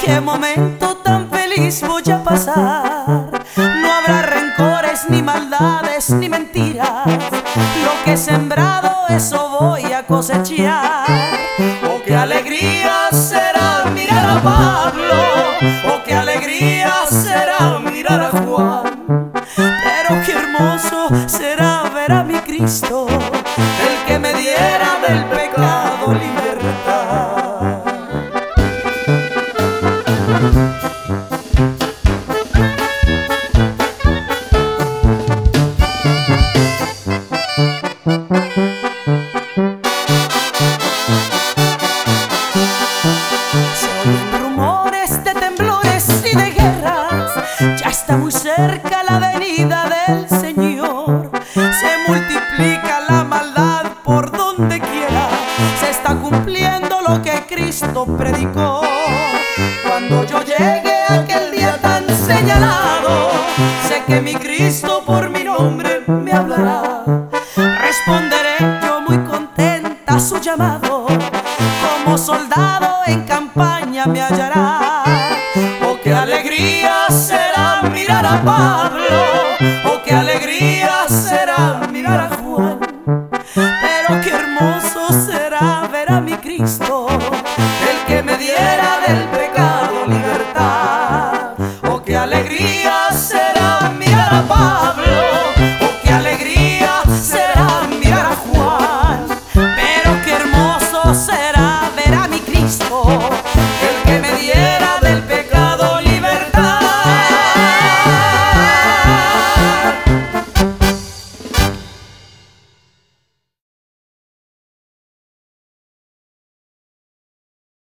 qué momento tan feliz voy a pasar. No habrá rencores, ni maldades, ni mentiras. Lo que he sembrado, eso voy a cosechar. Oh, qué alegría será mirar a Pablo. Oh, qué alegría será mirar a Juan. Pero qué hermoso será ver a mi Cristo, el que me diera del pecado libertad. Se oyen rumores de temblores y de guerras. Ya está muy cerca la venida del Señor. Se multiplica la maldad por donde quiera. Se está cumpliendo lo que Cristo predicó. Cuando yo llegue a aquel día tan señalado, sé que mi Cristo por mi nombre me hablará. Responderé yo muy contenta a su llamado. Como soldado en campaña me hallará. Oh, qué alegría será mirar a Pablo.